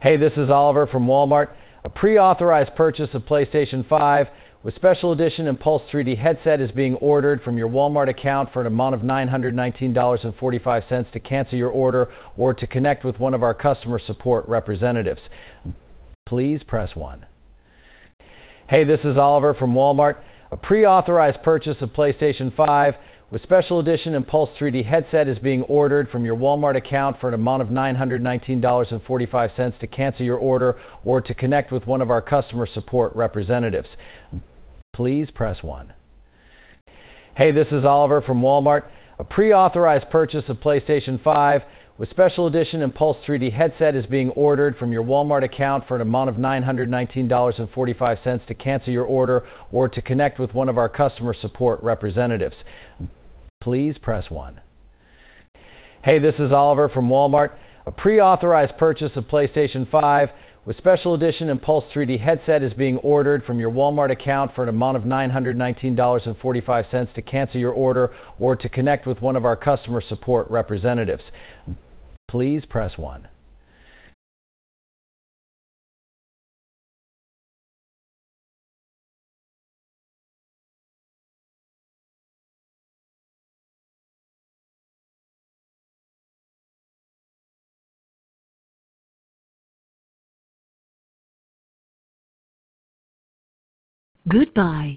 Hey, this is Oliver from Walmart. A pre-authorized purchase of PlayStation 5 with Special Edition and Pulse 3D headset is being ordered from your Walmart account for an amount of $919.45 to cancel your order or to connect with one of our customer support representatives. Please press 1. Hey, this is Oliver from Walmart. A pre-authorized purchase of PlayStation 5 with Special Edition and Pulse 3D headset is being ordered from your Walmart account for an amount of $919.45 to cancel your order or to connect with one of our customer support representatives. Please press 1. Hey, this is Oliver from Walmart. A pre-authorized purchase of PlayStation 5 with Special Edition and Pulse 3D headset is being ordered from your Walmart account for an amount of $919.45 to cancel your order or to connect with one of our customer support representatives. Please press 1. Hey, this is Oliver from Walmart. A pre-authorized purchase of PlayStation 5 with Special Edition and Pulse 3D headset is being ordered from your Walmart account for an amount of $919.45 to cancel your order or to connect with one of our customer support representatives. Please press 1. Goodbye.